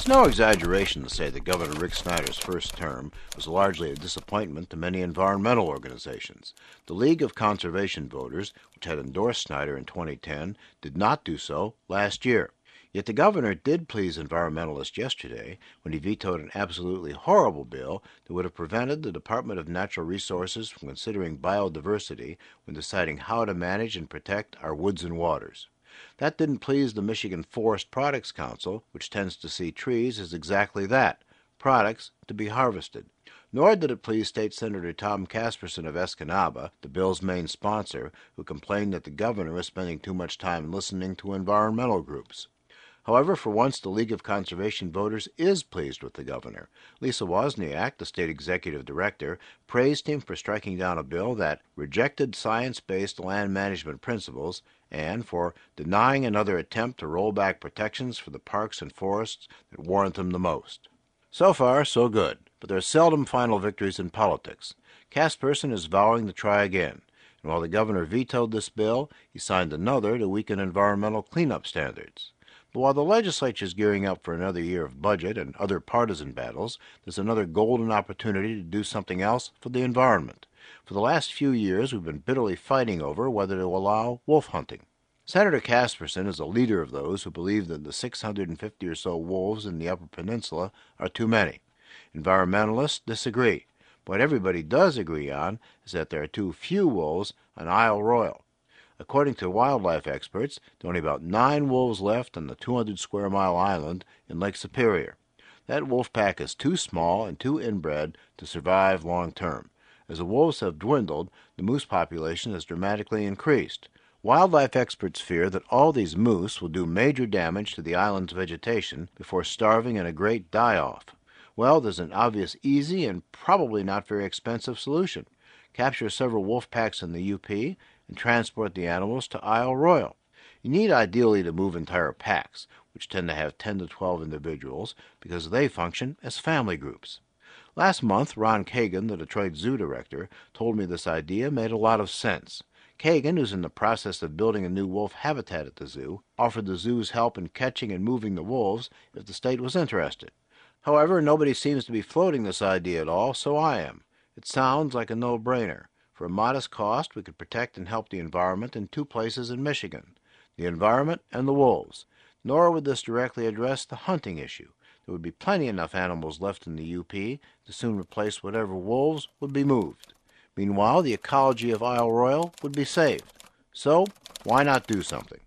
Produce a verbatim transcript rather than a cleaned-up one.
no exaggeration to say that Governor Rick Snyder's first term was largely a disappointment to many environmental organizations. The League of Conservation Voters, which had endorsed Snyder in twenty ten, did not do so last year. Yet the governor did please environmentalists yesterday when he vetoed an absolutely horrible bill that would have prevented the Department of Natural Resources from considering biodiversity when deciding how to manage and protect our woods and waters. That didn't please the Michigan Forest Products Council, which tends to see trees as exactly that, products to be harvested. Nor did it please State Senator Tom Casperson of Escanaba, the bill's main sponsor, who complained that the governor was spending too much time listening to environmental groups. However, for once, the League of Conservation Voters is pleased with the governor. Lisa Wozniak, the state executive director, praised him for striking down a bill that rejected science-based land management principles and for denying another attempt to roll back protections for the parks and forests that warrant them the most. So far, so good, but there are seldom final victories in politics. Casperson is vowing to try again, and while the governor vetoed this bill, he signed another to weaken environmental cleanup standards. But while the legislature is gearing up for another year of budget and other partisan battles, there's another golden opportunity to do something else for the environment. For the last few years, we've been bitterly fighting over whether to allow wolf hunting. Senator Casperson is a leader of those who believe that the six hundred fifty or so wolves in the Upper Peninsula are too many. Environmentalists disagree. What everybody does agree on is that there are too few wolves on Isle Royale. According to wildlife experts, there are only about nine wolves left on the two hundred square mile island in Lake Superior. That wolf pack is too small and too inbred to survive long term. As the wolves have dwindled, the moose population has dramatically increased. Wildlife experts fear that all these moose will do major damage to the island's vegetation before starving in a great die-off. Well, there's an obvious, easy, and probably not very expensive solution. Capture several wolf packs in the U P and transport the animals to Isle Royale. You need ideally to move entire packs, which tend to have ten to twelve individuals, because they function as family groups. Last month, Ron Kagan, the Detroit Zoo director, told me this idea made a lot of sense. Kagan, who's in the process of building a new wolf habitat at the zoo, offered the zoo's help in catching and moving the wolves if the state was interested. However, nobody seems to be floating this idea at all, so I am. It sounds like a no-brainer. For a modest cost, we could protect and help the environment in two places in Michigan, the environment and the wolves. Nor would this directly address the hunting issue. There would be plenty enough animals left in the U P to soon replace whatever wolves would be moved. Meanwhile, the ecology of Isle Royale would be saved. So, why not do something?